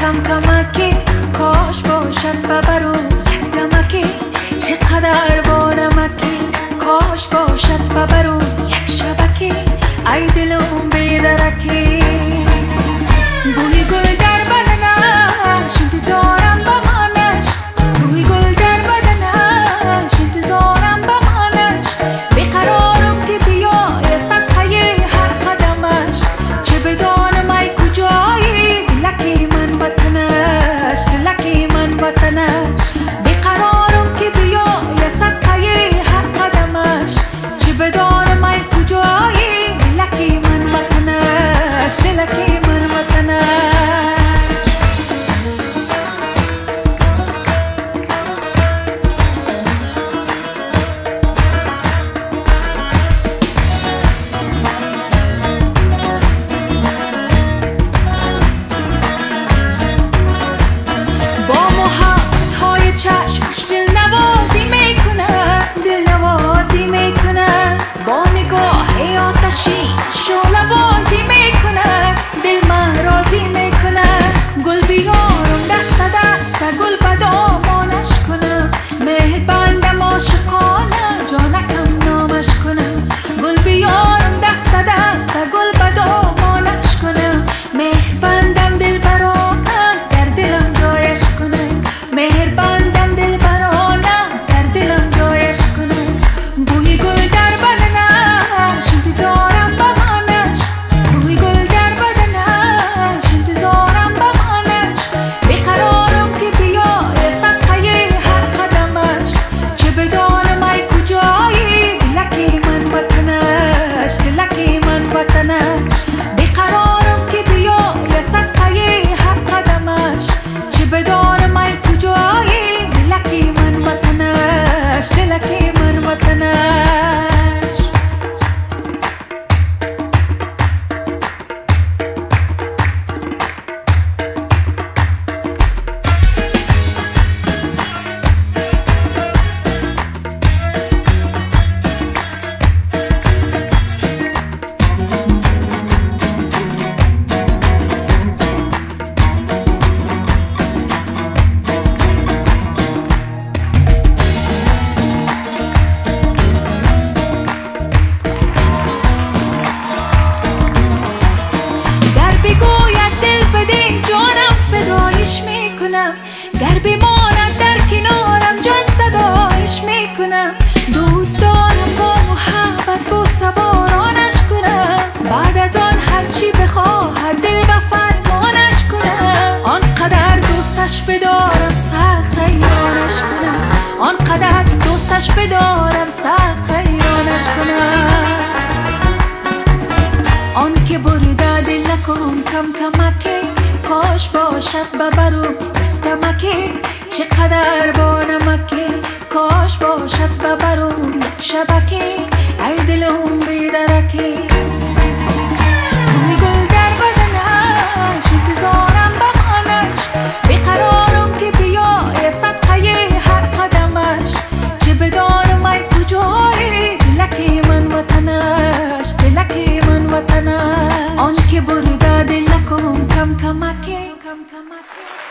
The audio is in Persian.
کم کمکی کاش باشد ببرو یک دمکی چقدر با نمکی کاش باشد ببرو یک شبکی ای دلم بیدرکی بوی گل در بدنش انتظارم بمانش بوی گل در بدنش انتظارم بمانش بیقرارم که بیای صدقه هر قدمش چه بدانم ای کجایی دلکی من وطنش دلکی من وطنش بیقرارم که بیای صدقه هر قدمش چه بدانم ای کجایی دلکی من وطنش دلکی من وطنش چشمش دل نوازی میکنه دل نوازی میکنه با نگاه آتشی شعله بازی میکنه دل من راضی میکنه گل بیارم دست دست گل به دامانش کنم مهربندم عاشقانه جانکم نامش کنم گل بیارم دست دست گل به دامانش کنم مهربندم دل برانم در دلم جایش کنم مهربندم دل برانم در دلم جایش کنم بوی گل در بدنش انتظارم بمانش بوی گل در بدنش انتظارم بمانش بیقرارم که بیای صدقه هر قدمش چه بدانم ای کجایی دلکی من وطنش دلکی من وطنش بیقرارم که بیای صدقه هر قدمش چه بدانم ای کجایی دلکی من وطنش دلکی من وطنش گر بماند در کنارم جان صدایش میکنم دوست دارم با محبت با سوارانش کنم بعد از آن هرچی بخواهد دل و فرمانش کنم آنقدر دوستش بدارم سخت حیرانش کنم آنقدر دوستش بدارم سخت حیرانش کنم آن که برده دل نکن کم کمکی کاش باشد ببرم دمکی چقدر با نمکی کاش باشد ببرم یک شبکی ای دلم بیدرکی بوی گل در بدنش انتظارم بمانش بیقرارم که بیای صدقه هر قدمش چه بدانم ای کجایی دلکی من وطنش دلکی من وطنش آن که برده دل نکن کم کمکی